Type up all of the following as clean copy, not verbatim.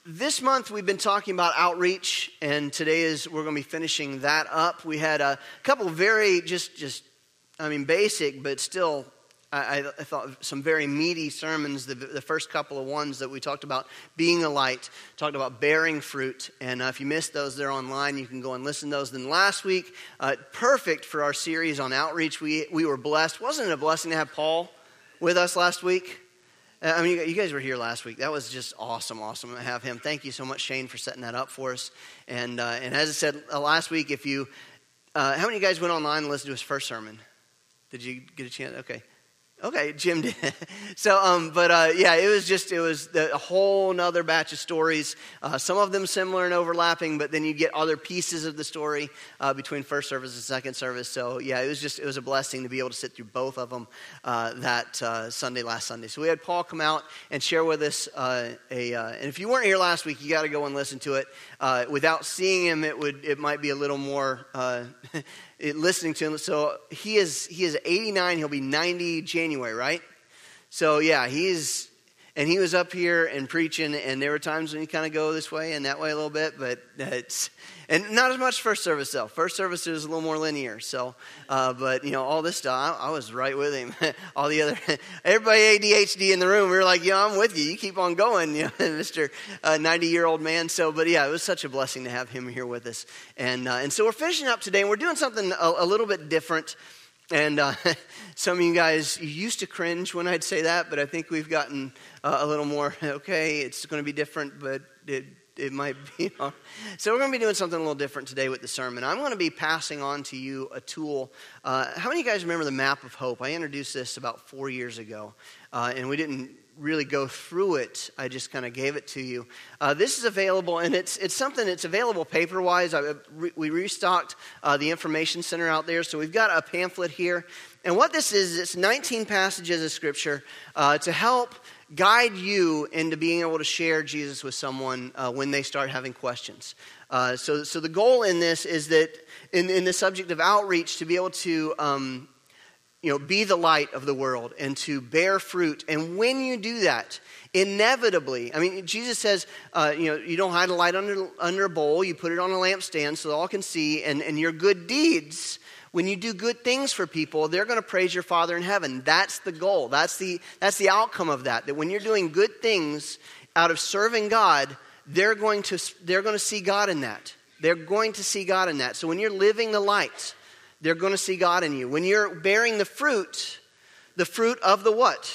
This month we've been talking about outreach, and today we're going to be finishing that up. We had a couple very basic, but still I thought some very meaty sermons. The first couple of ones that we talked about being a light, talked about bearing fruit, and if you missed those, they're online. You can go and listen to those. Then last week, perfect for our series on outreach. We were blessed. Wasn't it a blessing to have Paul with us last week? I mean, you guys were here last week. That was just awesome to have him. Thank you so much, Shane, for setting that up for us. And as I said last week, if you, how many of you guys went online and listened to his first sermon? Did you get a chance? Okay, Jim did. So, it was a whole nother batch of stories. Some of them similar and overlapping, but then you get other pieces of the story between first service and second service. So, it was a blessing to be able to sit through both of them last Sunday. So we had Paul come out and share with us and if you weren't here last week, you got to go and listen to it. Without seeing him, it might be a little more. Listening to him. So he is 89. He'll be 90 January, right? So he was up here and preaching, and there were times when you kind of go this way and that way a little bit, but and not as much first service though. First service is a little more linear. So, but all this stuff, I was right with him. All the other, everybody ADHD in the room, we were like, I'm with you. You keep on going, Mr. 90-year-old man. So, but it was such a blessing to have him here with us. And so we're finishing up today, and we're doing something a little bit different. And some of you guys, you used to cringe when I'd say that, but I think we've gotten a little more, okay, it's going to be different, but it might be. So we're going to be doing something a little different today with the sermon. I'm going to be passing on to you a tool. How many of you guys remember the Map of Hope? I introduced this about 4 years ago, and we didn't really go through it. I just kind of gave it to you. This is available, and it's something that's available paper-wise. We restocked the information center out there, so we've got a pamphlet here. And what this is, it's 19 passages of Scripture to help guide you into being able to share Jesus with someone when they start having questions. So the goal in this is that in the subject of outreach, to be able to be the light of the world and to bear fruit. And when you do that, inevitably, Jesus says, you don't hide a light under a bowl. You put it on a lampstand so all can see. And your good deeds, when you do good things for people, they're going to praise your Father in heaven. That's the goal. That's the outcome of that. That when you're doing good things out of serving God, they're going to see God in that. They're going to see God in that. So when you're living the light, they're going to see God in you. When you're bearing the fruit of the what?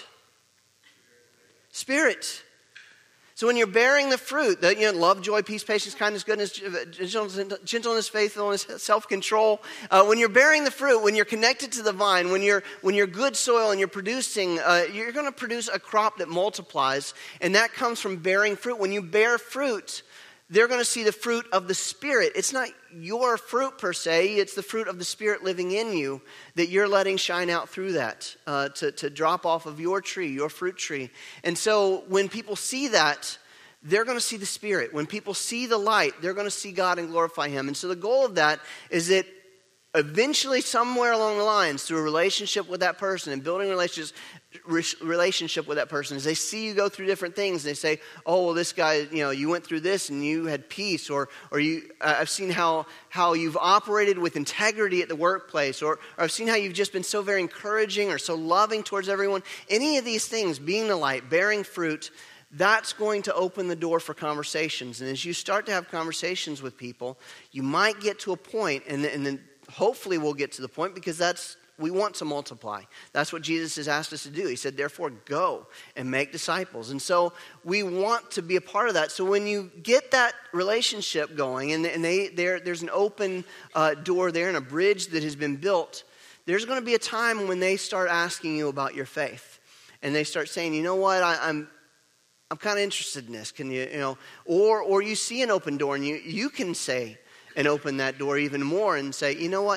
Spirit. So when you're bearing the fruit, love, joy, peace, patience, kindness, goodness, gentleness, faithfulness, self-control. When you're bearing the fruit, when you're connected to the vine, when you're good soil and you're producing, you're going to produce a crop that multiplies, and that comes from bearing fruit. When you bear fruit, they're going to see the fruit of the Spirit. It's not your fruit per se. It's the fruit of the Spirit living in you that you're letting shine out through that to drop off of your tree, your fruit tree. And so when people see that, they're going to see the Spirit. When people see the light, they're going to see God and glorify Him. And so the goal of that is that eventually somewhere along the lines, through a relationship with that person and building relationship with that person, as they see you go through different things, they say, oh, well, this guy, you went through this and you had peace, or I've seen how you've operated with integrity at the workplace, or I've seen how you've just been so very encouraging or so loving towards everyone. Any of these things, being the light, bearing fruit, that's going to open the door for conversations. And as you start to have conversations with people, you might get to a point, and then hopefully we'll get to the point, because we want to multiply. That's what Jesus has asked us to do. He said, therefore, go and make disciples. And so we want to be a part of that. So when you get that relationship going, and there's an open door there and a bridge that has been built, there's going to be a time when they start asking you about your faith. And they start saying, you know what, I'm kind of interested in this. Can you, or you see an open door, and you can say and open that door even more and say, you know what,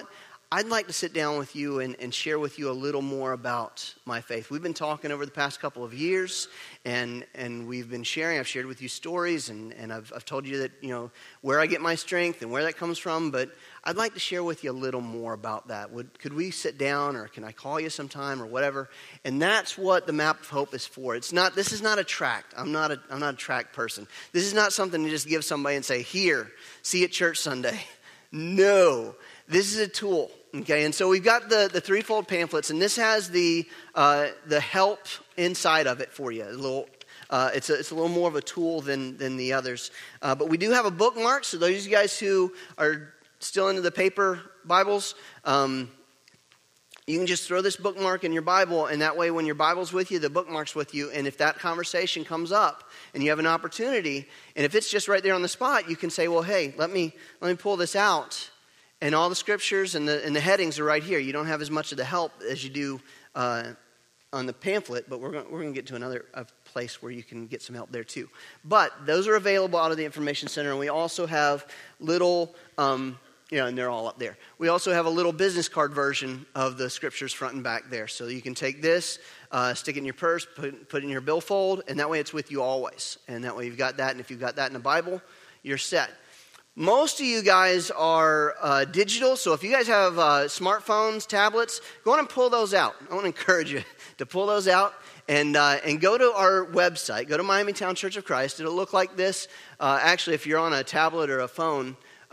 I'd like to sit down with you and share with you a little more about my faith. We've been talking over the past couple of years, and we've been sharing. I've shared with you stories, and I've told you that, where I get my strength and where that comes from, but I'd like to share with you a little more about that. Could we sit down, or can I call you sometime, or whatever? And that's what the Map of Hope is for. This is not a tract. I'm not a tract person. This is not something to just give somebody and say, here, see you at church Sunday. No, this is a tool. Okay, and so we've got the threefold pamphlets, and this has the help inside of it for you. It's a little more of a tool than the others. But we do have a bookmark, so those of you guys who are still into the paper Bibles, you can just throw this bookmark in your Bible, and that way when your Bible's with you, the bookmark's with you, and if that conversation comes up and you have an opportunity, and if it's just right there on the spot, you can say, well, hey, let me pull this out. And all the scriptures and the headings are right here. You don't have as much of the help as you do on the pamphlet, but we're going to get to another place where you can get some help there too. But those are available out of the Information Center, and we also have little, and they're all up there. We also have a little business card version of the scriptures front and back there. So you can take this, stick it in your purse, put it in your billfold, and that way it's with you always. And that way you've got that, and if you've got that in the Bible, you're set. Most of you guys are digital, so if you guys have smartphones, tablets, go on and pull those out. I want to encourage you to pull those out and go to our website. Go to Miami Town Church of Christ. It'll look like this. Actually, if you're on a tablet or a phone,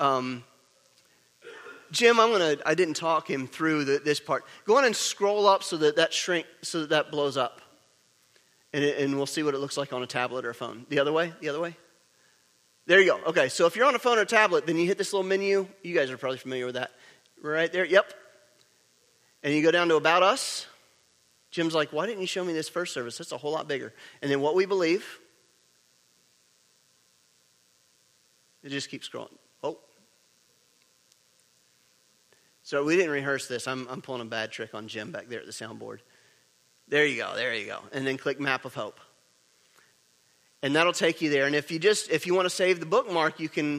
Jim, I didn't talk him through this part. Go on and scroll up so that shrinks, so that blows up, and we'll see what it looks like on a tablet or a phone. The other way. There you go. Okay, so if you're on a phone or tablet, then you hit this little menu. You guys are probably familiar with that. Right there, yep. And you go down to About Us. Jim's like, why didn't you show me this first service? That's a whole lot bigger. And then What We Believe. It just keeps scrolling. Oh. So we didn't rehearse this. I'm pulling a bad trick on Jim back there at the soundboard. There you go. And then click Map of Hope. And that'll take you there. And if you want to save the bookmark, you can,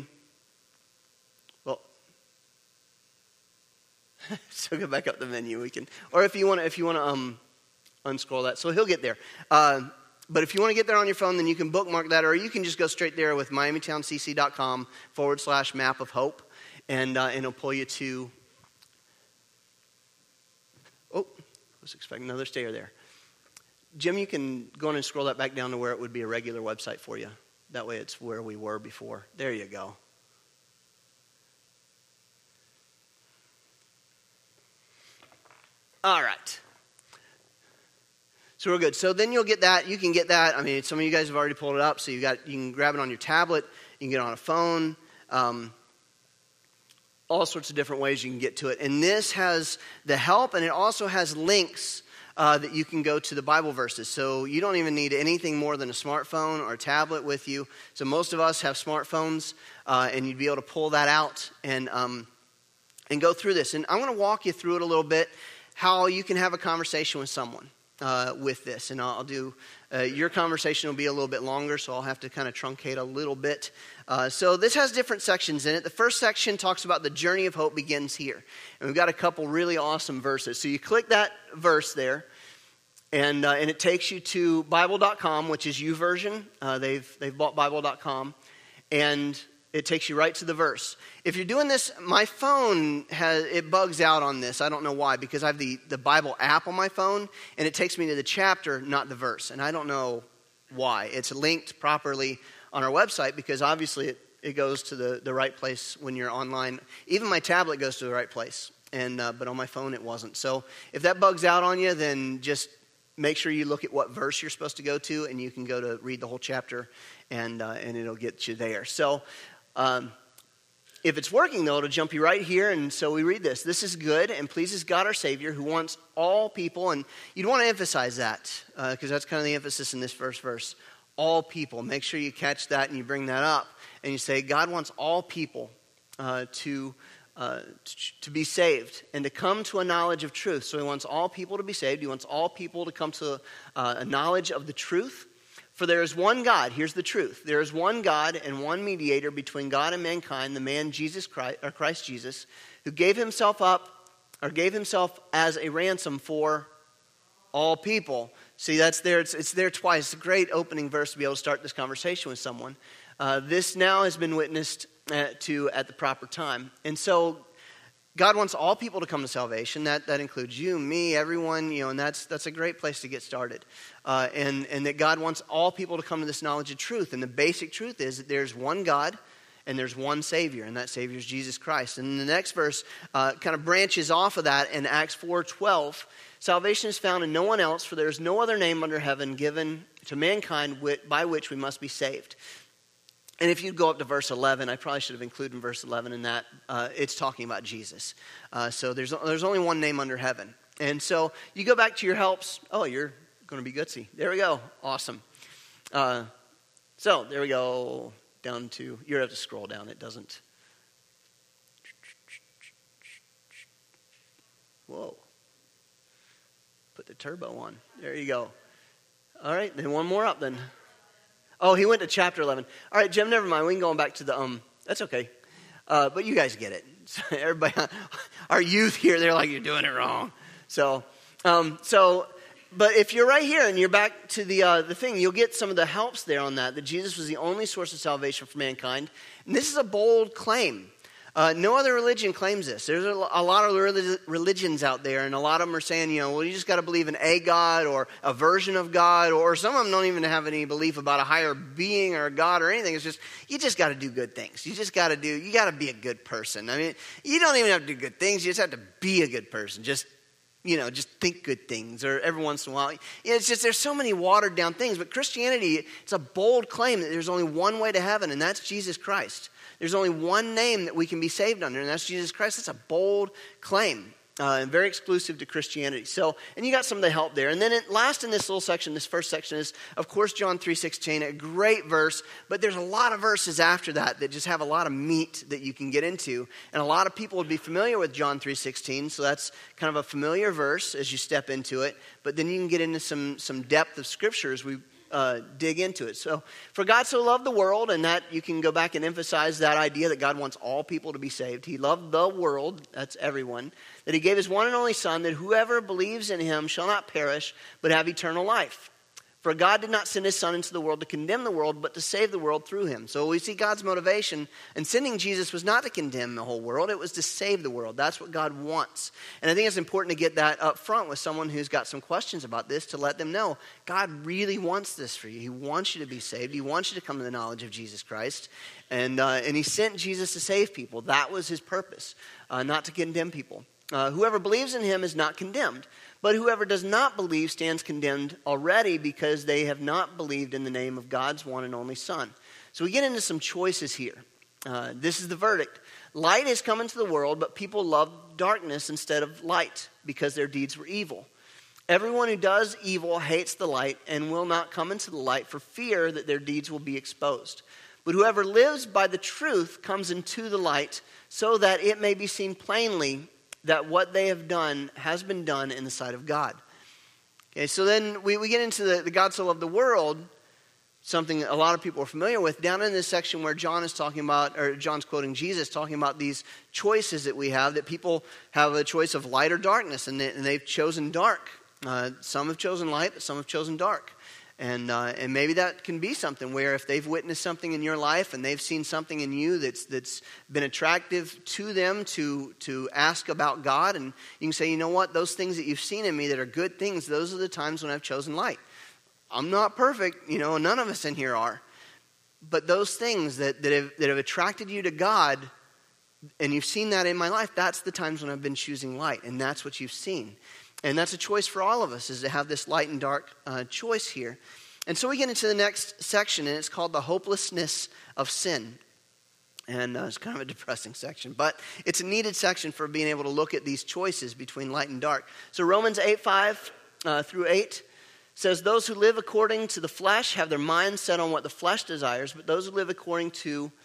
so go back up the menu. Or if you want to unscroll that. So he'll get there. But if you want to get there on your phone, then you can bookmark that, or you can just go straight there with miamitowncc.com/map of hope, and it'll pull you to. Oh, I was expecting another stayer there. Jim, you can go on and scroll that back down to where it would be a regular website for you. That way it's where we were before. There you go. All right. So we're good. So then you'll get that. You can get that. I mean, some of you guys have already pulled it up. So you can grab it on your tablet. You can get it on a phone. All sorts of different ways you can get to it. And this has the help, and it also has links that you can go to the Bible verses. So you don't even need anything more than a smartphone or a tablet with you. So most of us have smartphones, and you'd be able to pull that out and go through this. And I'm going to walk you through it a little bit, how you can have a conversation with someone with this. And I'll do, your conversation will be a little bit longer, so I'll have to kind of truncate a little bit. So this has different sections in it. The first section talks about the journey of hope begins here. And we've got a couple really awesome verses. So you click that verse there, and it takes you to Bible.com, which is YouVersion. They've bought Bible.com, and it takes you right to the verse. If you're doing this, my phone it bugs out on this. I don't know why, because I have the Bible app on my phone, and it takes me to the chapter, not the verse. And I don't know why. It's linked properly on our website, because obviously it goes to the right place when you're online. Even my tablet goes to the right place, but on my phone it wasn't. So if that bugs out on you, then just make sure you look at what verse you're supposed to go to, and you can go to read the whole chapter, and it'll get you there. So if it's working, though, it'll jump you right here. And so we read this. This is good and pleases God our Savior, who wants all people. And you'd want to emphasize that, because that's kind of the emphasis in this first verse. All people. Make sure you catch that and you bring that up. And you say, God wants all people to be saved and to come to a knowledge of truth. So he wants all people to be saved. He wants all people to come to a knowledge of the truth. For there is one God, here's the truth. There is one God and one mediator between God and mankind, the man Jesus Christ, or Christ Jesus, who gave himself up or gave himself as a ransom for all people. See, that's there. It's there twice. It's a great opening verse to be able to start this conversation with someone. This now has been witnessed to at the proper time. And so God wants all people to come to salvation. That includes you, me, everyone, and that's a great place to get started. And that God wants all people to come to this knowledge of truth. And the basic truth is that there's one God and there's one Savior, and that Savior is Jesus Christ. And the next verse kind of branches off of that in Acts 4:12. Salvation is found in no one else, for there is no other name under heaven given to mankind by which we must be saved. And if you go up to verse 11, I probably should have included verse 11 in that. It's talking about Jesus. So there's only one name under heaven. And so you go back to your helps. Oh, you're going to be Goodsey. There we go. Awesome. So there we go. Down to, you're going to have to scroll down. It doesn't. Whoa. Put the turbo on. There you go. All right, then one more up then. Oh, he went to chapter 11. All right, Jim, never mind. We can go back to the, that's okay. But you guys get it. So everybody, our youth here, they're like, you're doing it wrong. But if you're right here and you're back to the thing, you'll get some of the helps there on that Jesus was the only source of salvation for mankind. And this is a bold claim. No other religion claims this. There's a lot of religions out there, and a lot of them are saying, well, you just got to believe in a God or a version of God, or some of them don't even have any belief about a higher being or a God or anything. It's just, you just got to do good things. You got to be a good person. I mean, you don't even have to do good things. You just have to be a good person. Just think good things, or every once in a while. It's just, there's so many watered down things. But Christianity, it's a bold claim that there's only one way to heaven, and that's Jesus Christ. There's only one name that we can be saved under, and that's Jesus Christ. That's a bold claim, and very exclusive to Christianity. So, and you got some of the help there. And then last in this little section, this first section is, of course, John 3:16, a great verse, but there's a lot of verses after that just have a lot of meat that you can get into. And a lot of people would be familiar with John 3:16, so that's kind of a familiar verse as you step into it. But then you can get into some depth of Scripture as we dig into it. So, for God so loved the world, and that you can go back and emphasize that idea that God wants all people to be saved. He loved the world, that's everyone, that he gave his one and only Son, that whoever believes in him shall not perish, but have eternal life. For God did not send his Son into the world to condemn the world, but to save the world through him. So we see God's motivation in sending Jesus was not to condemn the whole world, it was to save the world. That's what God wants. And I think it's important to get that up front with someone who's got some questions about this, to let them know God really wants this for you. He wants you to be saved. He wants you to come to the knowledge of Jesus Christ. And he sent Jesus to save people. That was his purpose, not to condemn people. Whoever believes in him is not condemned. But whoever does not believe stands condemned already, because they have not believed in the name of God's one and only Son. So we get into some choices here. This is the verdict. Light has come into the world, but people love darkness instead of light because their deeds were evil. Everyone who does evil hates the light and will not come into the light for fear that their deeds will be exposed. But whoever lives by the truth comes into the light, so that it may be seen plainly that what they have done has been done in the sight of God. Okay, so then we get into the God so loved the world, something a lot of people are familiar with, down in this section where John is talking about, or John's quoting Jesus, talking about these choices that we have, that people have a choice of light or darkness, and they've chosen dark. Some have chosen light, but some have chosen dark. And maybe that can be something where if they've witnessed something in your life and they've seen something in you that's been attractive to them to ask about God, and you can say, you know what, those things that you've seen in me that are good things, those are the times when I've chosen light. I'm not perfect, none of us in here are. But those things that have attracted you to God, and you've seen that in my life, that's the times when I've been choosing light, and that's what you've seen. And that's a choice for all of us, is to have this light and dark choice here. And so we get into the next section, and it's called the hopelessness of sin. And it's kind of a depressing section, but it's a needed section for being able to look at these choices between light and dark. So Romans 8:5 through 8 says, those who live according to the flesh have their minds set on what the flesh desires, but those who live accordance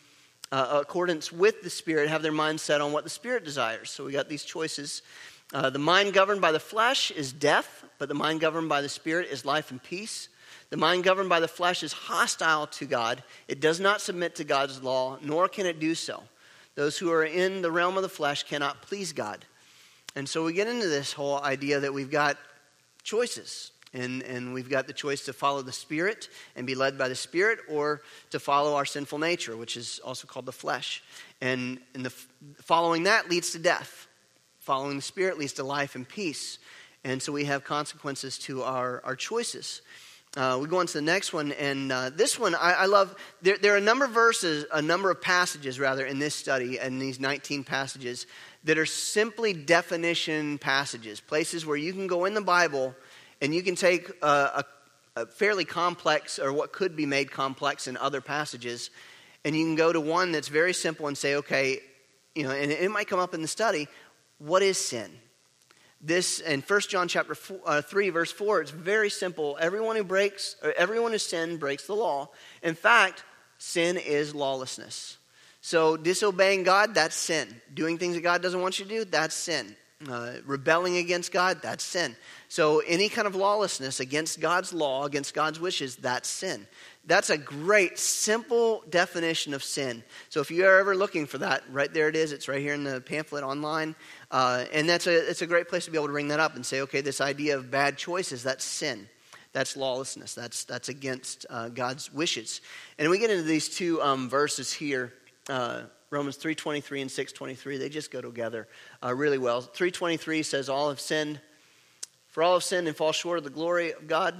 with the Spirit have their minds set on what the Spirit desires. So we got these choices. The mind governed by the flesh is death, but the mind governed by the Spirit is life and peace. The mind governed by the flesh is hostile to God. It does not submit to God's law, nor can it do so. Those who are in the realm of the flesh cannot please God. And so we get into this whole idea that we've got choices. And we've got the choice to follow the Spirit and be led by the Spirit, or to follow our sinful nature, which is also called the flesh. And following that leads to death. Following the Spirit leads to life and peace. And so we have consequences to our choices. We go on to the next one, and this one I love. There are a number of passages in this study, and these 19 passages, that are simply definition passages, places where you can go in the Bible and you can take a fairly complex, or what could be made complex in other passages, and you can go to one that's very simple and say, okay, and it might come up in the study, what is sin? This, in 1 John chapter 3, verse 4, it's very simple. Everyone who sinned breaks the law. In fact, sin is lawlessness. So disobeying God, that's sin. Doing things that God doesn't want you to do, that's sin. Rebelling against God, that's sin. So any kind of lawlessness against God's law, against God's wishes, that's sin. That's a great, simple definition of sin. So if you are ever looking for that, right there it is. It's right here in the pamphlet online. And it's a great place to be able to bring that up and say, okay, this idea of bad choices, that's sin. That's lawlessness. That's against God's wishes. And we get into these two verses here, Romans 3:23 and 6:23. They just go together really well. 3:23 says, all have sinned, for all have sinned and fall short of the glory of God.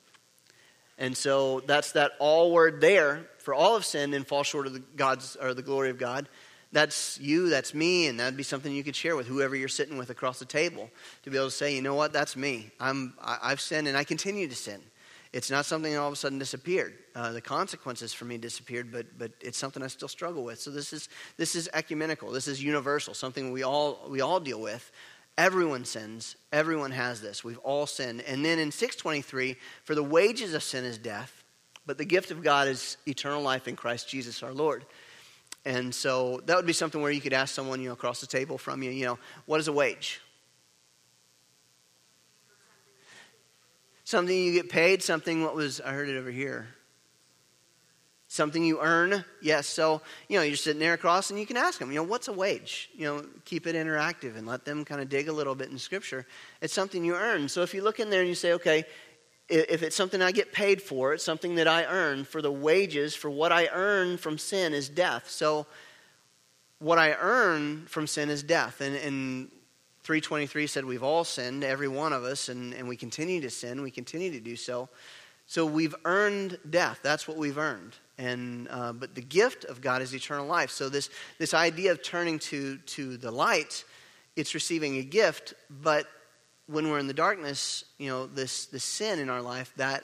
And so that's that all word there, for all have sinned and fall short of the glory of God. That's you, that's me, and that'd be something you could share with whoever you're sitting with across the table, to be able to say, you know what, that's me. I've sinned and I continue to sin. It's not something that all of a sudden disappeared. The consequences for me disappeared, but it's something I still struggle with. So this is ecumenical. This is universal. Something we all deal with. Everyone sins. Everyone has this. We've all sinned. And then in 6:23, for the wages of sin is death, but the gift of God is eternal life in Christ Jesus our Lord. And so that would be something where you could ask someone, across the table from you, what is a wage? Something you get paid, I heard it over here. Something you earn, yes. So, you're sitting there across and you can ask them, what's a wage? Keep it interactive and let them kind of dig a little bit in Scripture. It's something you earn. So if you look in there and you say, okay, if it's something I get paid for, it's something that I earn, for the wages, for what I earn from sin is death. So what I earn from sin is death. And 3:23 said we've all sinned, every one of us, and we continue to sin. We continue to do so. So we've earned death. That's what we've earned. And but the gift of God is eternal life. So this idea of turning to the light, it's receiving a gift. But when we're in the darkness, this sin in our life that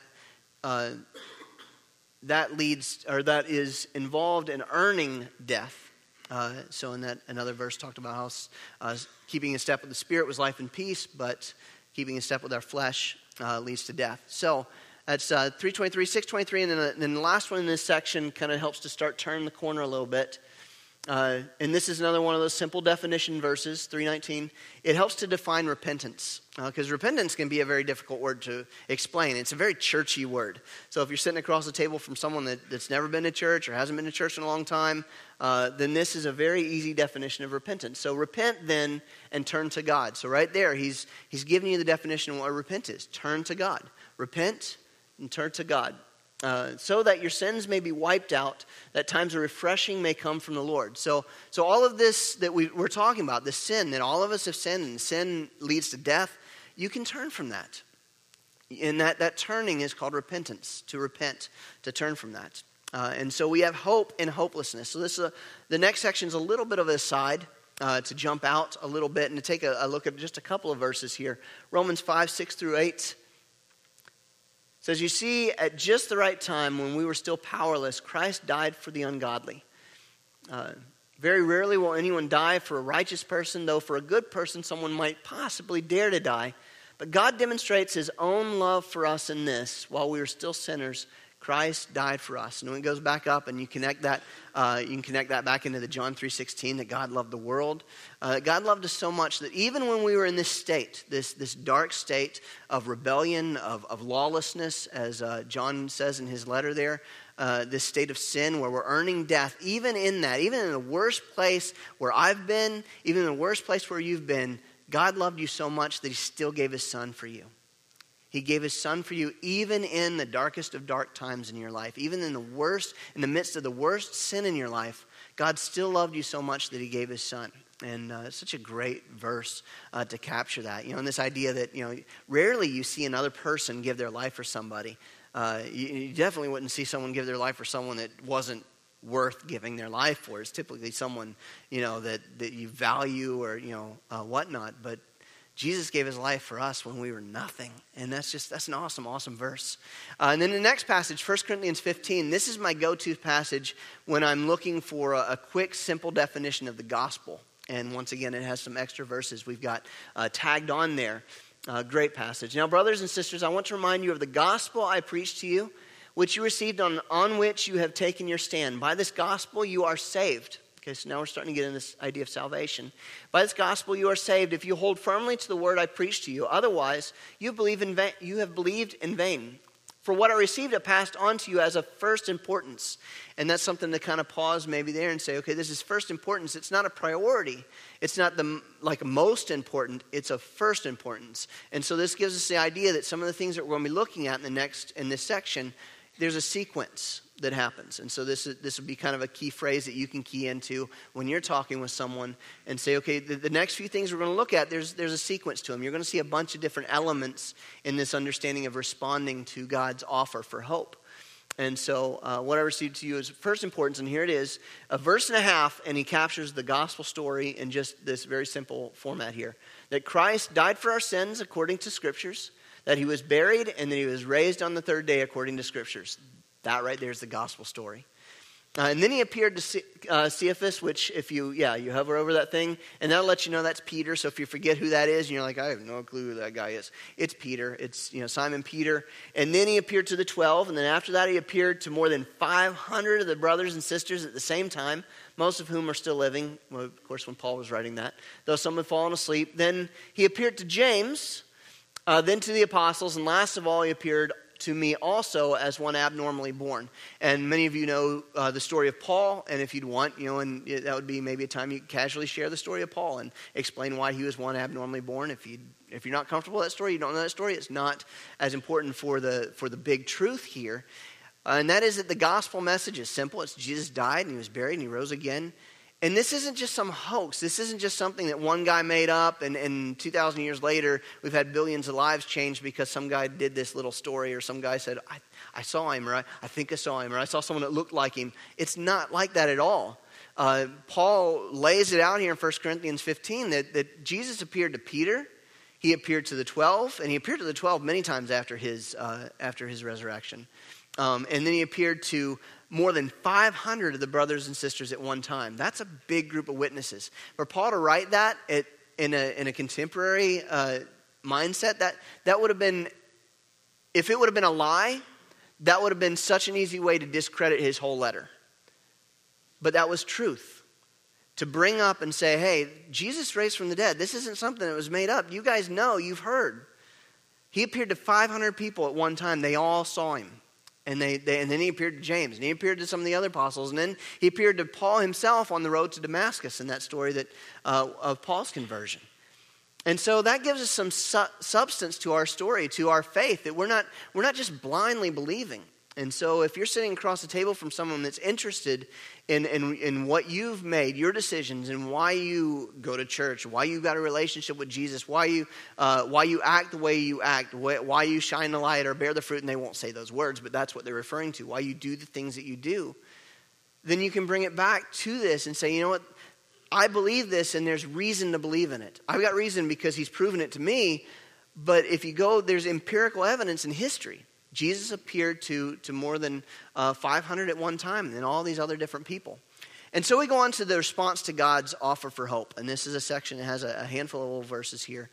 is involved in earning death. So in that another verse talked about how keeping in step with the Spirit was life and peace, but keeping in step with our flesh leads to death. So that's 3:23, 6:23, and then the last one in this section kind of helps to start turning the corner a little bit. And this is another one of those simple definition verses, 3:19. It helps to define repentance, because repentance can be a very difficult word to explain. It's a very churchy word. So if you're sitting across the table from someone that's never been to church or hasn't been to church in a long time, then this is a very easy definition of repentance. So repent then and turn to God. So right there, he's giving you the definition of what repent is. Turn to God. Repent and turn to God. So that your sins may be wiped out, that times of refreshing may come from the Lord. So all of this that we're talking about, the sin, that all of us have sinned, and sin leads to death, you can turn from that. And that turning is called repentance, to repent, to turn from that. And so we have hope in hopelessness. So the next section is a little bit of an aside, to jump out a little bit and to take a look at just a couple of verses here. Romans 5:6-8. Says, you see, at just the right time when we were still powerless, Christ died for the ungodly. Very rarely will anyone die for a righteous person, though for a good person someone might possibly dare to die. But God demonstrates his own love for us in this: while we were still sinners, Christ died for us. And when it goes back up and you connect that back into the John 3:16, that God loved the world. God loved us so much that even when we were in this state, this dark state of rebellion, of lawlessness, as John says in his letter there, this state of sin where we're earning death, even in the worst place where I've been, even in the worst place where you've been, God loved you so much that he still gave his son for you. He gave his son for you even in the darkest of dark times in your life. Even in the midst of the worst sin in your life, God still loved you so much that he gave his son. And it's such a great verse to capture that. And this idea that, rarely you see another person give their life for somebody. You definitely wouldn't see someone give their life for someone that wasn't worth giving their life for. It's typically someone, that you value or, whatnot. But Jesus gave his life for us when we were nothing. And that's an awesome, awesome verse. And then the next passage, 1 Corinthians 15, this is my go-to passage when I'm looking for a quick, simple definition of the gospel. And once again, it has some extra verses we've got tagged on there. Great passage. Now, brothers and sisters, I want to remind you of the gospel I preached to you, which you received on which you have taken your stand. By this gospel you are saved. Okay, so now we're starting to get into this idea of salvation. By this gospel you are saved if you hold firmly to the word I preached to you. Otherwise, you have believed in vain. For what I received, I passed on to you as of first importance. And that's something to kind of pause maybe there and say, okay, this is first importance. It's not a priority. It's not most important. It's of first importance. And so this gives us the idea that some of the things that we're going to be looking at in this section, there's a sequence that happens. And so this would be kind of a key phrase that you can key into when you're talking with someone and say, okay, the next few things we're going to look at, there's a sequence to them. You're going to see a bunch of different elements in this understanding of responding to God's offer for hope. And so what I received to you is first importance, and here it is, a verse and a half, and he captures the gospel story in just this very simple format here. That Christ died for our sins according to scriptures, that he was buried, and that he was raised on the third day according to scriptures. That right there is the gospel story. And then he appeared to Cephas, which if you hover over that thing, and that'll let you know that's Peter. So if you forget who that is, and you're like, I have no clue who that guy is. It's Peter. It's Simon Peter. And then he appeared to the 12, and then after that he appeared to more than 500 of the brothers and sisters at the same time, most of whom are still living. Well, of course, when Paul was writing that, though some had fallen asleep. Then he appeared to James, then to the apostles, and last of all he appeared to me also as one abnormally born. And many of you know the story of Paul, and if you'd want, and that would be maybe a time you could casually share the story of Paul and explain why he was one abnormally born. If you're not comfortable with that story, you don't know that story, it's not as important for the big truth here. And that is that the gospel message is simple. It's Jesus died and he was buried and he rose again. And this isn't just some hoax. This isn't just something that one guy made up and 2,000 years later we've had billions of lives changed because some guy did this little story or some guy said, I saw him, or I think I saw him, or I saw someone that looked like him. It's not like that at all. Paul lays it out here in 1 Corinthians 15 that Jesus appeared to Peter, he appeared to the 12, and he appeared to the 12 many times after his resurrection. And then he appeared to more than 500 of the brothers and sisters at one time. That's a big group of witnesses. For Paul to write that in a contemporary mindset, that would have been, if it would have been a lie, that would have been such an easy way to discredit his whole letter. But that was truth. To bring up and say, hey, Jesus raised from the dead. This isn't something that was made up. You guys know, you've heard. He appeared to 500 people at one time. They all saw him. And then he appeared to James, and he appeared to some of the other apostles, and then he appeared to Paul himself on the road to Damascus in that story of Paul's conversion. And so that gives us some substance to our story, to our faith, that we're not just blindly believing. And so if you're sitting across the table from someone that's interested in what you've made, your decisions, and why you go to church, why you got a relationship with Jesus, why you act the way you act, why you shine the light or bear the fruit, and they won't say those words, but that's what they're referring to, why you do the things that you do, then you can bring it back to this and say, you know what, I believe this and there's reason to believe in it. I've got reason because he's proven it to me, but if you go, there's empirical evidence in history. Jesus appeared to more than 500 at one time, and then all these other different people. And so we go on to the response to God's offer for hope. And this is a section that has a handful of little verses here.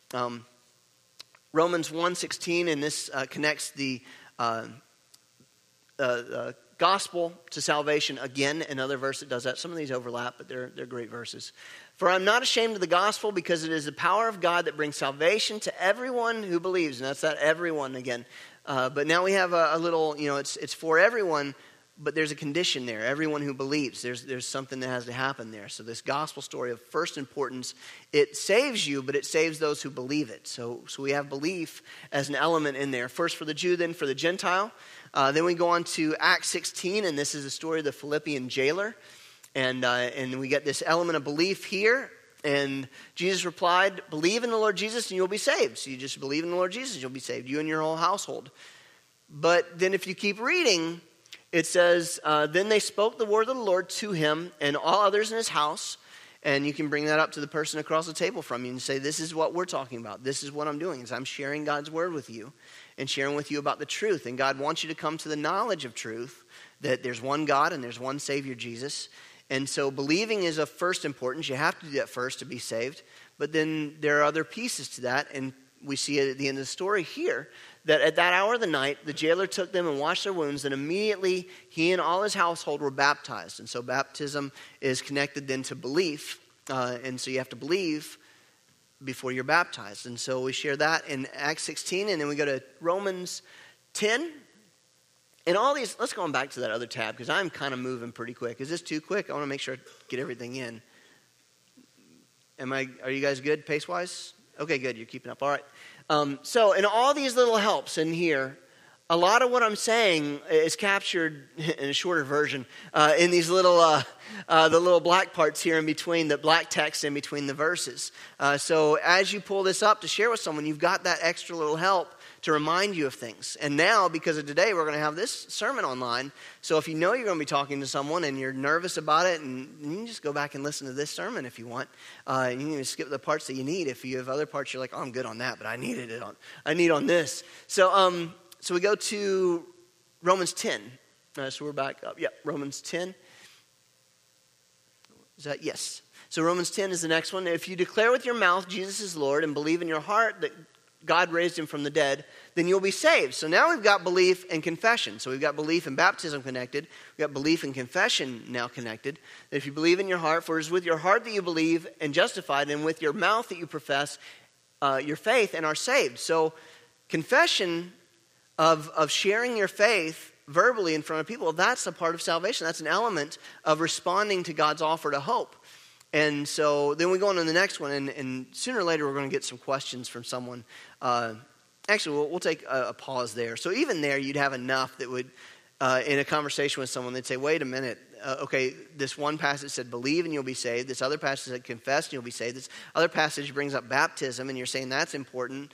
Romans 1:16, and this connects the gospel to salvation. Again, another verse that does that. Some of these overlap, but they're great verses. For I'm not ashamed of the gospel, because it is the power of God that brings salvation to everyone who believes. And that's that everyone again. But now we have a little, it's for everyone, but there's a condition there. Everyone who believes, there's something that has to happen there. So this gospel story of first importance, it saves you, but it saves those who believe it. So we have belief as an element in there. First for the Jew, then for the Gentile. Then we go on to Acts 16, and this is the story of the Philippian jailer. And we get this element of belief here. And Jesus replied, believe in the Lord Jesus and you'll be saved. So you just believe in the Lord Jesus, you'll be saved, you and your whole household. But then if you keep reading, it says, then they spoke the word of the Lord to him and all others in his house. And you can bring that up to the person across the table from you and say, this is what we're talking about. This is what I'm doing, is I'm sharing God's word with you and sharing with you about the truth. And God wants you to come to the knowledge of truth, that there's one God and there's one Savior, Jesus. And so believing is of first importance. You have to do that first to be saved. But then there are other pieces to that. And we see it at the end of the story here, that at that hour of the night, the jailer took them and washed their wounds, and immediately he and all his household were baptized. And so baptism is connected then to belief. And so you have to believe before you're baptized. And so we share that in Acts 16, and then we go to Romans 10. And all these, let's go on back to that other tab, because I'm kind of moving pretty quick. Is this too quick? I want to make sure I get everything in. Are you guys good pace-wise? Okay, good. You're keeping up. All right. So in all these little helps in here, a lot of what I'm saying is captured in a shorter version in these little, the little black parts here in between, the black text in between the verses. So as you pull this up to share with someone, you've got that extra little help to remind you of things. And now, because of today, we're going to have this sermon online. So if you know you're going to be talking to someone and you're nervous about it, and you can just go back and listen to this sermon if you want. And you can skip the parts that you need. If you have other parts, you're like, oh, I'm good on that, but I need on this. So we go to Romans 10. So we're back up. Yeah, Romans 10. Is that? Yes. So Romans 10 is the next one. If you declare with your mouth Jesus is Lord and believe in your heart that God raised him from the dead, then you'll be saved. So now we've got belief and confession. So we've got belief and baptism connected. We've got belief and confession now connected. That if you believe in your heart, for it is with your heart that you believe and justified, and with your mouth that you profess your faith and are saved. So confession of sharing your faith verbally in front of people, that's a part of salvation. That's an element of responding to God's offer to hope. And so then we go on to the next one, and sooner or later we're going to get some questions from someone. Actually, we'll take a pause there. So even there, you'd have enough that would, in a conversation with someone, they'd say, wait a minute, okay, this one passage said believe and you'll be saved. This other passage said confess and you'll be saved. This other passage brings up baptism, and you're saying that's important.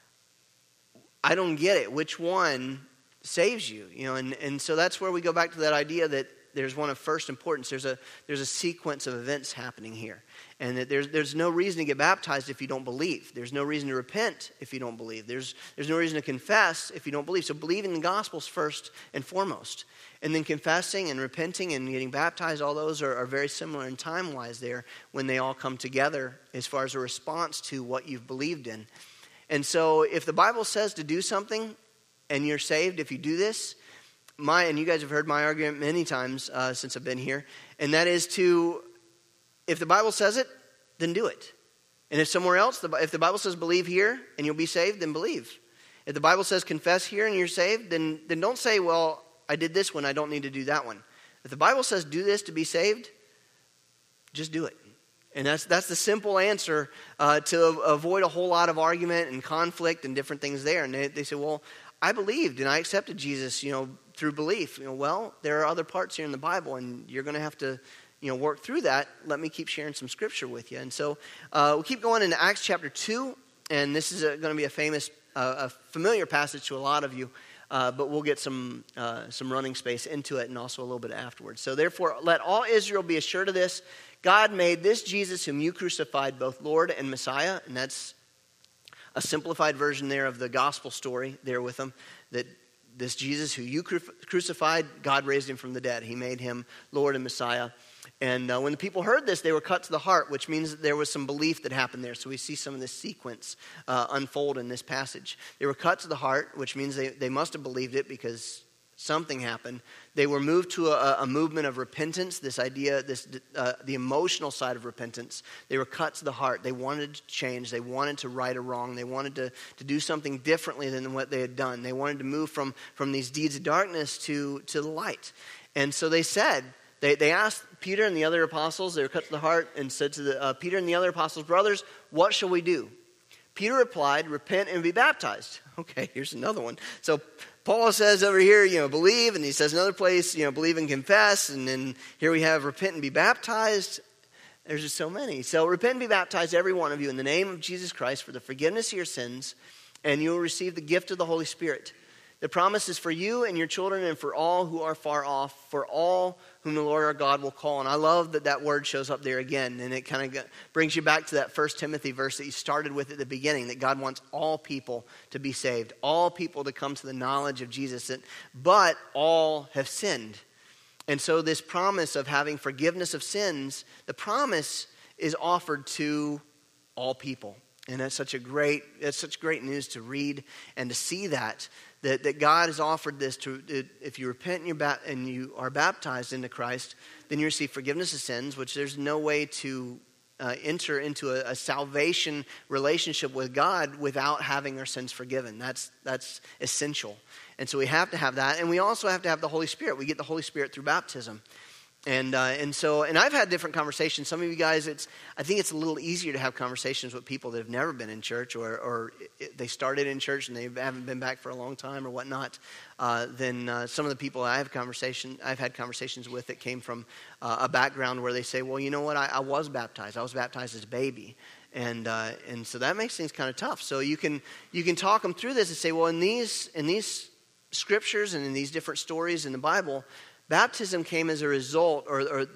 I don't get it. Which one saves you? And so that's where we go back to that idea that there's one of first importance. There's a sequence of events happening here. And that there's no reason to get baptized if you don't believe. There's no reason to repent if you don't believe. There's no reason to confess if you don't believe. So believing the gospel's first and foremost. And then confessing and repenting and getting baptized, all those are very similar in time-wise there when they all come together as far as a response to what you've believed in. And so if the Bible says to do something and you're saved if you do this, and you guys have heard my argument many times since I've been here, and that is if the Bible says it, then do it. And if somewhere else, if the Bible says believe here and you'll be saved, then believe. If the Bible says confess here and you're saved, then don't say, well, I did this one, I don't need to do that one. If the Bible says do this to be saved, just do it. And that's the simple answer to avoid a whole lot of argument and conflict and different things there. And they say, well, I believed and I accepted Jesus, through belief. Well, there are other parts here in the Bible, and you're going to have to, work through that. Let me keep sharing some scripture with you. And so we'll keep going into Acts chapter 2, and this is going to be a familiar passage to a lot of you, but we'll get some running space into it and also a little bit afterwards. So therefore, let all Israel be assured of this. God made this Jesus whom you crucified both Lord and Messiah, and that's a simplified version there of the gospel story there with them, that this Jesus who you crucified, God raised him from the dead. He made him Lord and Messiah. And when the people heard this, they were cut to the heart, which means that there was some belief that happened there. So we see some of this sequence unfold in this passage. They were cut to the heart, which means they must have believed it because something happened. They were moved to a movement of repentance, this idea, the emotional side of repentance. They were cut to the heart. They wanted to change. They wanted to right a wrong. They wanted to do something differently than what they had done. They wanted to move from these deeds of darkness to the light. And so they said, they asked Peter and the other apostles, they were cut to the heart, and said to Peter and the other apostles, brothers, what shall we do? Peter replied, repent and be baptized. Okay, here's another one. So Paul says over here, believe, and he says another place, believe and confess, and then here we have repent and be baptized. There's just so many. So repent and be baptized, every one of you, in the name of Jesus Christ for the forgiveness of your sins, and you will receive the gift of the Holy Spirit. The promise is for you and your children and for all who are far off, for all whom the Lord our God will call. And I love that word shows up there again. And it kind of brings you back to that 1 Timothy verse that you started with at the beginning, that God wants all people to be saved, all people to come to the knowledge of Jesus, but all have sinned. And so this promise of having forgiveness of sins, the promise is offered to all people. And that's such great news to read and to see that God has offered this to, if you repent and you are baptized into Christ, then you receive forgiveness of sins, which there's no way to enter into a salvation relationship with God without having our sins forgiven. That's essential. And so we have to have that. And we also have to have the Holy Spirit. We get the Holy Spirit through baptism. And I've had different conversations. Some of you guys, I think it's a little easier to have conversations with people that have never been in church, or they started in church and they haven't been back for a long time or whatnot, than some of the people I've had conversations with that came from a background where they say, well, you know what, I was baptized. I was baptized as a baby. And so that makes things kind of tough. So you can talk them through this and say, well, in these scriptures and in these different stories in the Bible, baptism came as a result,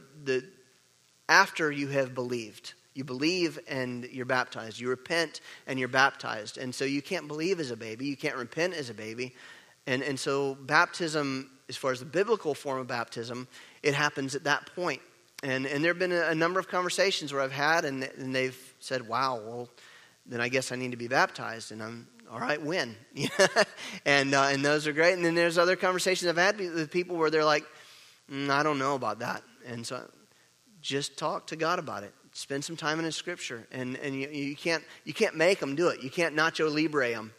after you have believed. You believe and you're baptized. You repent and you're baptized. And so you can't believe as a baby. You can't repent as a baby. And so baptism, as far as the biblical form of baptism, it happens at that point. And there have been a number of conversations where I've had, and they've said, wow, well, then I guess I need to be baptized. And I'm, all right, when? and those are great. And then there's other conversations I've had with people where they're like, I don't know about that. And so just talk to God about it. Spend some time in His Scripture. And you can't make them do it. You can't Nacho Libre them,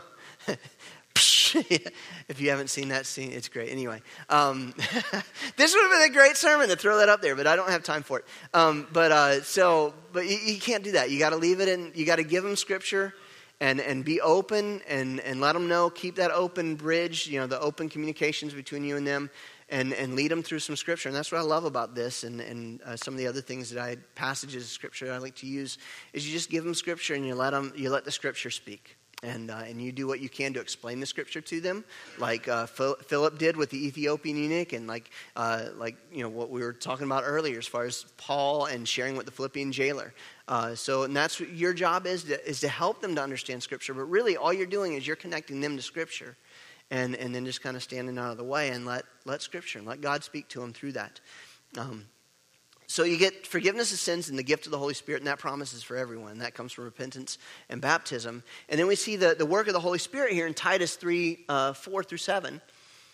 If you haven't seen that scene, it's great. Anyway, this would have been a great sermon to throw that up there, but I don't have time for it. But you can't do that. You got to leave it in. You got to give them Scripture. And be open and let them know, keep that open bridge, the open communications between you and them, and lead them through some Scripture. And that's what I love about this and some of the other things passages of Scripture that I like to use, is you just give them Scripture and you let the Scripture speak. And you do what you can to explain the Scripture to them, like Philip did with the Ethiopian eunuch, and like what we were talking about earlier as far as Paul and sharing with the Philippian jailer. And that's what your job is to help them to understand Scripture. But really, all you're doing is you're connecting them to Scripture, and then just kind of standing out of the way and let Scripture and let God speak to them through that. So you get forgiveness of sins and the gift of the Holy Spirit, and that promise is for everyone. That comes from repentance and baptism. And then we see the work of the Holy Spirit here in Titus 3, 4 through 7.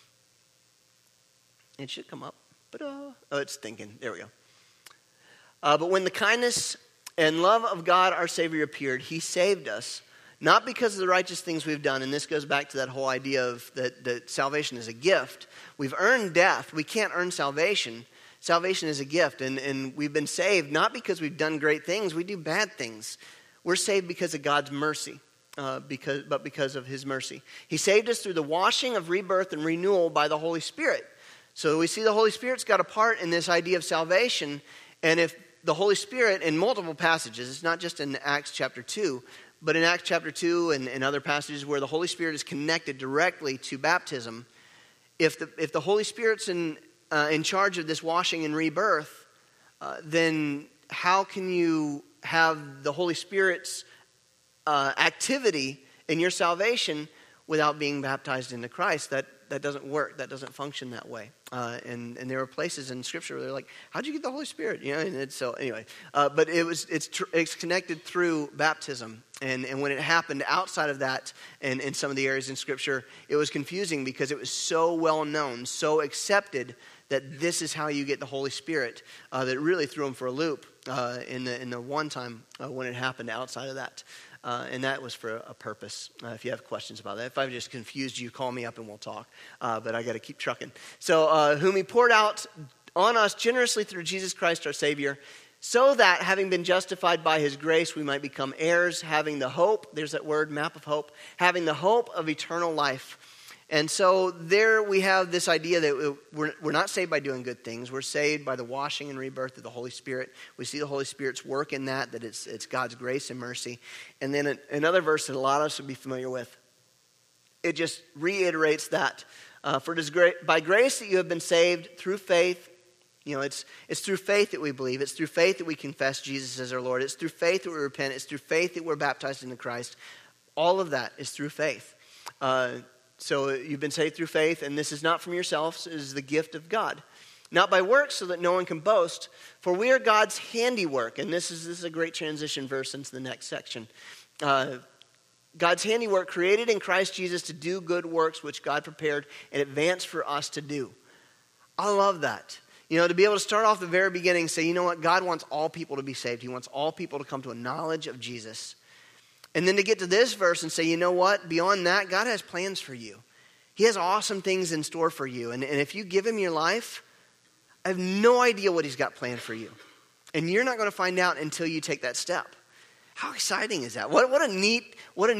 It should come up. Oh, it's thinking. There we go. But when the kindness and love of God our Savior appeared, He saved us, not because of the righteous things we've done. And this goes back to that whole idea of that salvation is a gift. We've earned death. We can't earn salvation. Salvation is a gift, and we've been saved not because we've done great things. We do bad things. We're saved because of God's mercy, but because of His mercy. He saved us through the washing of rebirth and renewal by the Holy Spirit. So we see the Holy Spirit's got a part in this idea of salvation, and if the Holy Spirit, in multiple passages, it's not just in Acts chapter 2, but in Acts chapter 2 and other passages where the Holy Spirit is connected directly to baptism, if the Holy Spirit's in charge of this washing and rebirth, then how can you have the Holy Spirit's activity in your salvation without being baptized into Christ? That doesn't work. That doesn't function that way. And there are places in Scripture where they're like, "How'd you get the Holy Spirit?" So anyway, but it's connected through baptism. And when it happened outside of that, and in some of the areas in Scripture, it was confusing because it was so well known, so accepted that this is how you get the Holy Spirit, that it really threw them for a loop in the one time when it happened outside of that. And that was for a purpose. If you have questions about that. If I've just confused you, call me up and we'll talk. But I got to keep trucking. So whom he poured out on us generously through Jesus Christ our Savior, so that having been justified by his grace, we might become heirs, having the hope, there's that word, map of hope, having the hope of eternal life. And so there we have this idea that we're not saved by doing good things. We're saved by the washing and rebirth of the Holy Spirit. We see the Holy Spirit's work in that it's God's grace and mercy. And then another verse that a lot of us would be familiar with, it just reiterates that. For it is by grace that you have been saved through faith. You know, it's through faith that we believe. It's through faith that we confess Jesus as our Lord. It's through faith that we repent. It's through faith that we're baptized into Christ. All of that is through faith. So you've been saved through faith, and this is not from yourselves. It is the gift of God. Not by works, so that no one can boast. For we are God's handiwork. And this is a great transition verse into the next section. God's handiwork, created in Christ Jesus to do good works, which God prepared in advance for us to do. I love that. You know, to be able to start off the very beginning and say, you know what, God wants all people to be saved. He wants all people to come to a knowledge of Jesus. And then to get to this verse and say, you know what, beyond that, God has plans for you. He has awesome things in store for you. And if you give him your life, I have no idea what he's got planned for you. And you're not going to find out until you take that step. How exciting is that? What a neat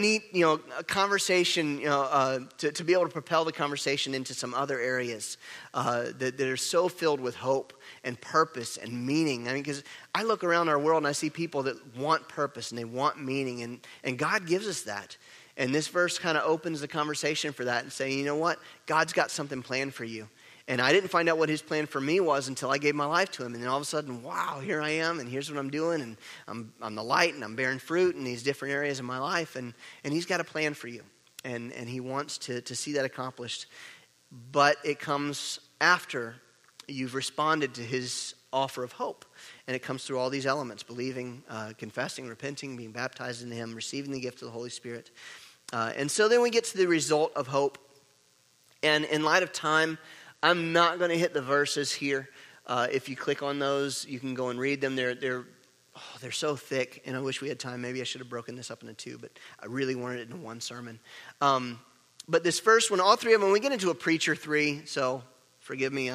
conversation, to be able to propel the conversation into some other areas that are so filled with hope and purpose and meaning. I mean, because I look around our world and I see people that want purpose and they want meaning, and God gives us that. And this verse kind of opens the conversation for that and saying, you know what? God's got something planned for you. And I didn't find out what his plan for me was until I gave my life to him. And then all of a sudden, wow, here I am, and here's what I'm doing, and I'm the light, and I'm bearing fruit in these different areas of my life. And he's got a plan for you, and he wants to see that accomplished. But it comes after you've responded to his offer of hope. And it comes through all these elements: believing, confessing, repenting, being baptized in him, receiving the gift of the Holy Spirit. And so then we get to the result of hope. And in light of time, I'm not going to hit the verses here. If you click on those, you can go and read them. They're so thick, and I wish we had time. Maybe I should have broken this up into two, but I really wanted it in one sermon. But this first one, all three of them, we get into a preacher 3, so forgive me.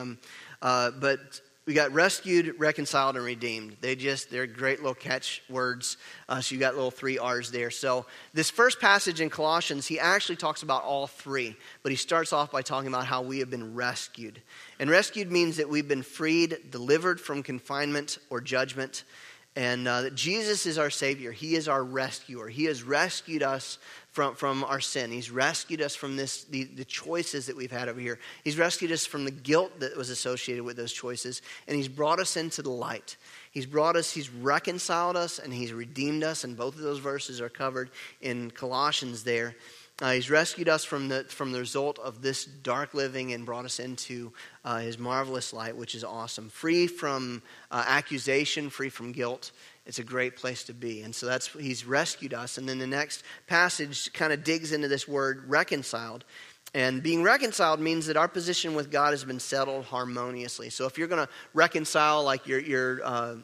But we got rescued, reconciled, and redeemed. They're great little catch words. So you got little 3 R's there. So this first passage in Colossians, he actually talks about all 3. But he starts off by talking about how we have been rescued. And rescued means that we've been freed, delivered from confinement or judgment. And that Jesus is our Savior. He is our rescuer. He has rescued us from our sin. He's rescued us from the choices that we've had over here. He's rescued us from the guilt that was associated with those choices. And he's brought us into the light. He's reconciled us, and he's redeemed us. And both of those verses are covered in Colossians there. He's rescued us from the result of this dark living and brought us into his marvelous light, which is awesome. Free from accusation, free from guilt. It's a great place to be. And so he's rescued us. And then the next passage kind of digs into this word reconciled. And being reconciled means that our position with God has been settled harmoniously. So if you're going to reconcile like your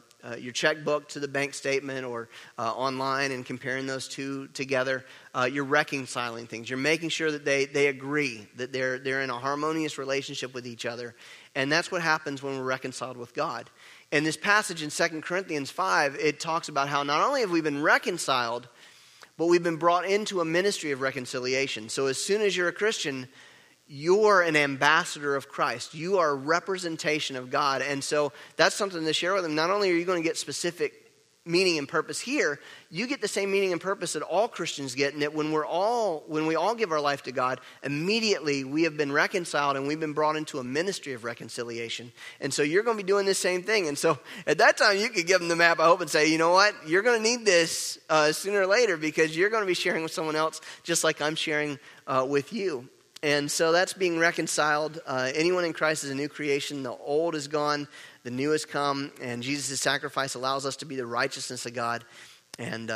checkbook to the bank statement or online and comparing those two together, you're reconciling things. You're making sure that they agree, that they're in a harmonious relationship with each other. And that's what happens when we're reconciled with God. In this passage in 2 Corinthians 5, it talks about how not only have we been reconciled, but we've been brought into a ministry of reconciliation. So as soon as you're a Christian, you're an ambassador of Christ. You are a representation of God. And so that's something to share with them. Not only are you going to get specific meaning and purpose here, you get the same meaning and purpose that all Christians get, and that when we all give our life to God, immediately we have been reconciled and we've been brought into a ministry of reconciliation. And so you're going to be doing the same thing. And so at that time, you could give them the map, I hope, and say, you know what, you're going to need this sooner or later, because you're going to be sharing with someone else just like I'm sharing with you. And so that's being reconciled. Anyone in Christ is a new creation. The old is gone, the new has come, and Jesus' sacrifice allows us to be the righteousness of God. And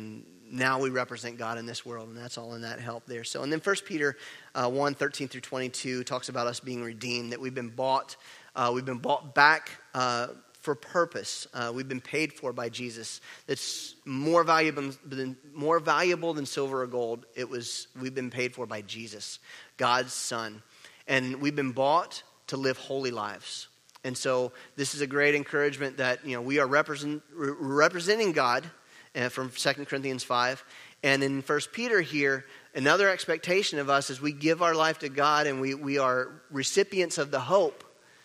now we represent God in this world, and that's all in that help there. So, and then 1 Peter 1, 13 through from us being redeemed, that we've been bought back for purpose. We've been paid for by Jesus. It's more valuable than silver or gold. We've been paid for by Jesus, God's Son. And we've been bought to live holy lives. And so this is a great encouragement that, we are representing God from 2 Corinthians 5. And in 1 Peter here, another expectation of us as we give our life to God and we are recipients of the hope,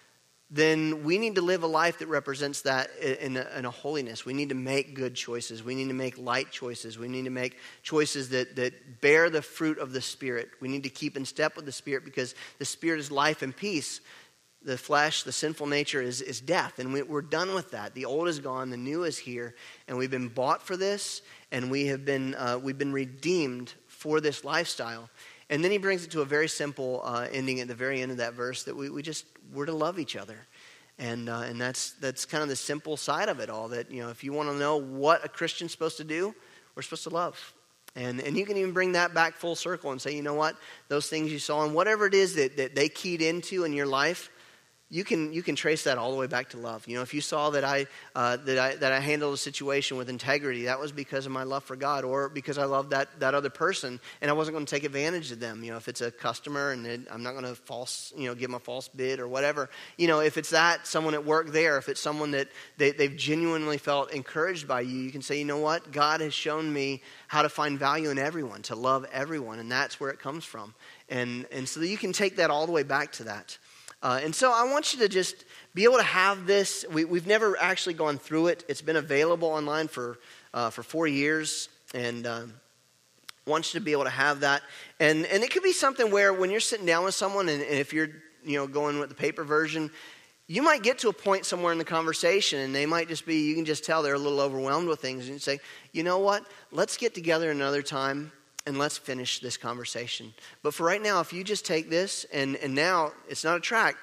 then we need to live a life that represents that in a holiness. We need to make good choices. We need to make light choices. We need to make choices that bear the fruit of the Spirit. We need to keep in step with the Spirit because the Spirit is life and peace. The flesh, the sinful nature is death, and we're done with that. The old is gone, the new is here, and we've been bought for this, and we've been redeemed for this lifestyle. And then he brings it to a very simple ending at the very end of that verse that we're to love each other, and that's kind of the simple side of it all. That if you want to know what a Christian's supposed to do, we're supposed to love. And you can even bring that back full circle and say, you know what, those things you saw and whatever it is that they keyed into in your life. You can trace that all the way back to love. If you saw that I handled a situation with integrity, that was because of my love for God, or because I loved that other person, and I wasn't going to take advantage of them. If it's a customer and I'm not going to give them a false bid or whatever. If it's someone at work there, if it's someone that they've genuinely felt encouraged by you, you can say, you know what, God has shown me how to find value in everyone, to love everyone, and that's where it comes from. And so you can take that all the way back to that. And so I want you to just be able to have this. We've never actually gone through it. It's been available online for 4 years, and want you to be able to have that. And it could be something where when you're sitting down with someone, and if you're going with the paper version, you might get to a point somewhere in the conversation, and they might just be, you can just tell they're a little overwhelmed with things, and you say, you know what, let's get together another time. And let's finish this conversation. But for right now, if you just take this, and now it's not a track,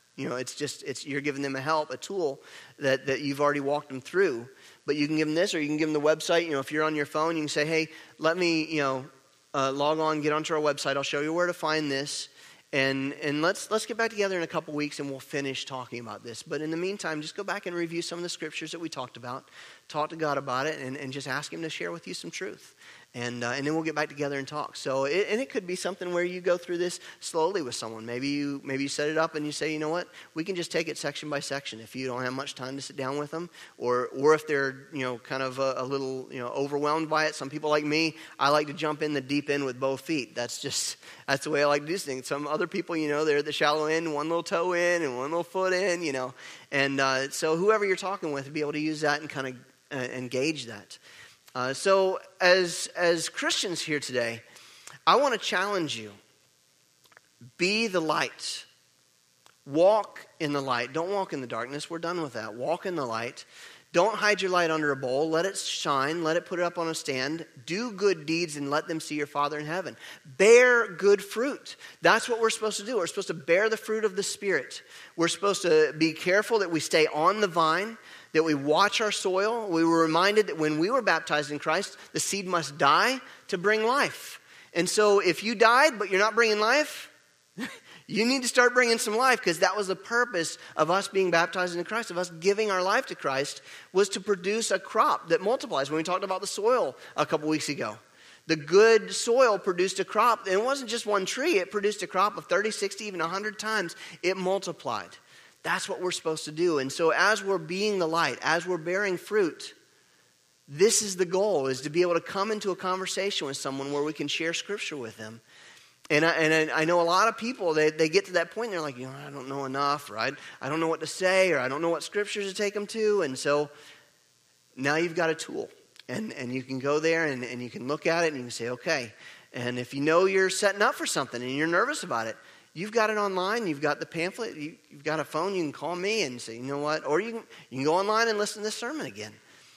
it's you're giving them a tool that you've already walked them through. But you can give them this, or you can give them the website. If you're on your phone, you can say, hey, let me, log on, get onto our website. I'll show you where to find this. And let's get back together in a couple weeks, and we'll finish talking about this. But in the meantime, just go back and review some of the scriptures that we talked about. Talk to God about it, and just ask Him to share with you some truth. And then we'll get back together and talk. So, it could be something where you go through this slowly with someone. Maybe you set it up and you say, you know what, we can just take it section by section. If you don't have much time to sit down with them, or if they're kind of a little overwhelmed by it. Some people like me, I like to jump in the deep end with both feet. That's the way I like to do things. Some other people, they're at the shallow end, one little toe in and one little foot in, And so whoever you're talking with, be able to use that and kind of engage that. So as Christians here today, I want to challenge you. Be the light. Walk in the light. Don't walk in the darkness. We're done with that. Walk in the light. Don't hide your light under a bowl. Let it shine. Let it put it up on a stand. Do good deeds and let them see your Father in heaven. Bear good fruit. That's what we're supposed to do. We're supposed to bear the fruit of the Spirit. We're supposed to be careful that we stay on the vine, that we watch our soil. We were reminded that when we were baptized in Christ, the seed must die to bring life. And so if you died but you're not bringing life, you need to start bringing some life, because that was the purpose of us being baptized into Christ, of us giving our life to Christ, was to produce a crop that multiplies. When we talked about the soil a couple weeks ago, the good soil produced a crop. And it wasn't just one tree. It produced a crop of 30, 60, even 100 times. It multiplied. That's what we're supposed to do. And so as we're being the light, as we're bearing fruit, this is the goal, is to be able to come into a conversation with someone where we can share scripture with them. And I know a lot of people, they get to that point and they're like, I don't know enough, or I don't know what to say, or I don't know what scriptures to take them to. And so now you've got a tool. And you can go there and you can look at it and you can say, okay. And if you know you're setting up for something and you're nervous about it, you've got it online, you've got the pamphlet, you've got a phone, you can call me and say, you know what? Or you can go online and listen to this sermon again.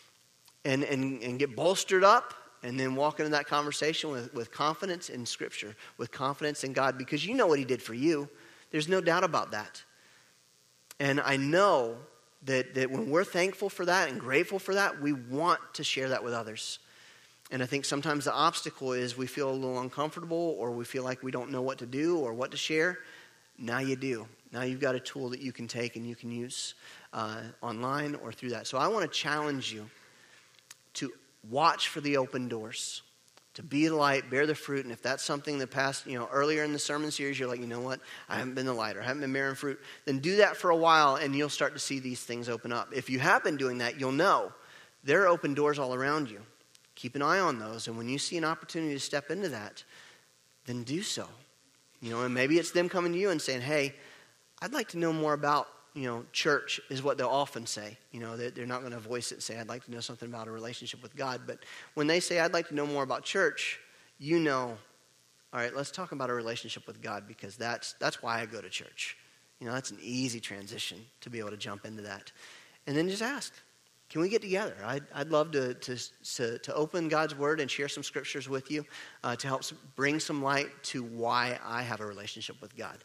And get bolstered up. And then walk into that conversation with confidence in Scripture, with confidence in God, because you know what He did for you. There's no doubt about that. And I know that when we're thankful for that and grateful for that, we want to share that with others. And I think sometimes the obstacle is we feel a little uncomfortable, or we feel like we don't know what to do or what to share. now you do. Now you've got a tool that you can take and you can use online or through that. So I want to challenge you to watch for the open doors, to be the light, bear the fruit. And if that's something that passed, earlier in the sermon series, you're like, you know what, I haven't been the light or I haven't been bearing fruit, then do that for a while and you'll start to see these things open up. If you have been doing that, you'll know there are open doors all around you. Keep an eye on those. And when you see an opportunity to step into that, then do so. And maybe it's them coming to you and saying, hey, I'd like to know more about, church is what they'll often say. They're not going to voice it and say, I'd like to know something about a relationship with God. But when they say, I'd like to know more about church, all right, let's talk about a relationship with God, because that's why I go to church. That's an easy transition to be able to jump into that. And then just ask, can we get together? I'd love to open God's word and share some scriptures with you to help bring some light to why I have a relationship with God.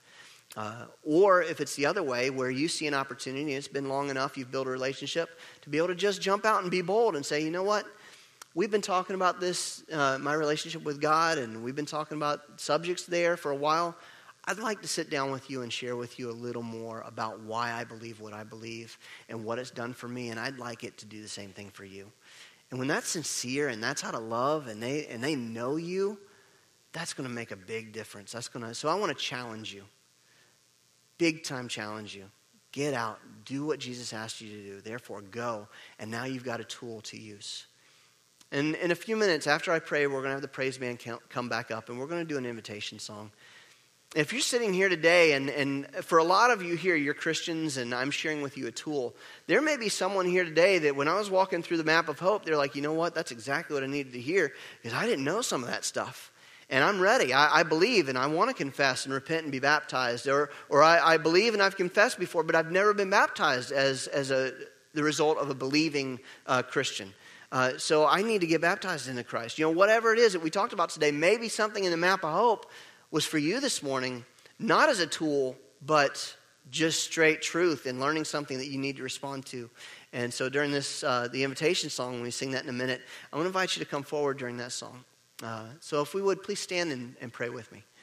Or if it's the other way, where you see an opportunity, it's been long enough, you've built a relationship, to be able to just jump out and be bold and say, you know what? We've been talking about this, my relationship with God, and we've been talking about subjects there for a while. I'd like to sit down with you and share with you a little more about why I believe what I believe and what it's done for me, and I'd like it to do the same thing for you. And when that's sincere and that's out of love and they know you, that's going to make a big difference. So I want to challenge you, big time challenge you. Get out, do what Jesus asked you to do. Therefore, go, and now you've got a tool to use. And in a few minutes after I pray, we're going to have the praise band come back up, and we're going to do an invitation song. If you're sitting here today, and for a lot of you here, you're Christians, and I'm sharing with you a tool, there may be someone here today that when I was walking through the map of hope, they're like, you know what, that's exactly what I needed to hear, because I didn't know some of that stuff. And I'm ready. I believe, and I want to confess and repent and be baptized. Or I believe and I've confessed before, but I've never been baptized as the result of a believing Christian. So I need to get baptized into Christ. Whatever it is that we talked about today, maybe something in the map of hope was for you this morning, not as a tool, but just straight truth and learning something that you need to respond to. And so during this, the invitation song, when we sing that in a minute, I want to invite you to come forward during that song. So if we would, please stand and pray with me.